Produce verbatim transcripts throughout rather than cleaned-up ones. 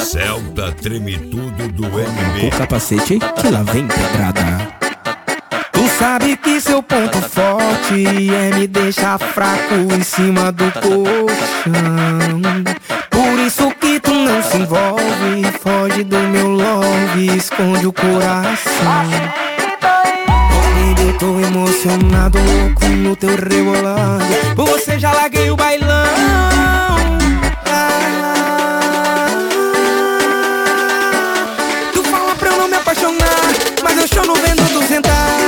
Celta treme tudo do M B. O capacete que lá vem pedrada. Tu sabe que seu ponto forte é me deixar fraco em cima do colchão. Por isso que tu não se envolve, foge do meu love, esconde o coração. Eu tô emocionado, louco no teu rebolado. Por você já larguei o bailão. ah, Tu fala pra eu não me apaixonar, mas eu choro vendo tu sentar.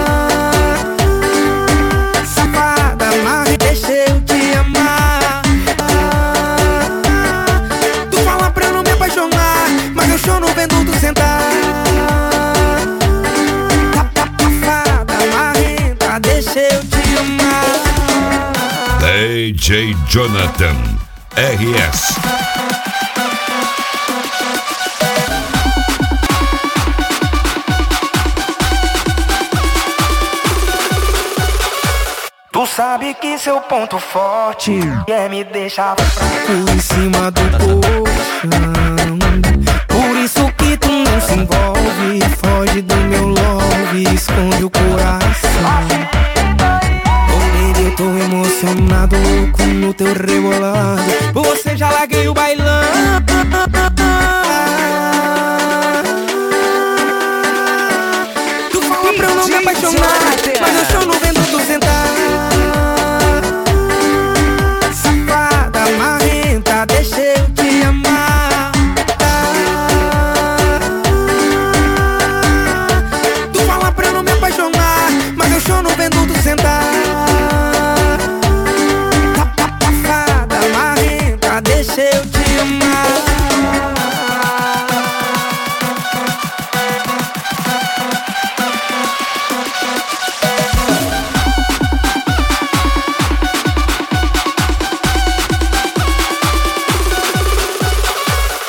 Safada, mas deixa eu te amar. Tu fala pra eu não me apaixonar, mas eu choro vendo tu sentar. Deixa eu te amar. D J Jonathan R S. Tu sabe que seu ponto forte é me deixar fraco em cima do colchão. Por isso que tu não se envolve, foge do meu love, esconde o coração. Oh baby, eu tô emocionado, louco no teu rebolado. Por você já larguei o baile.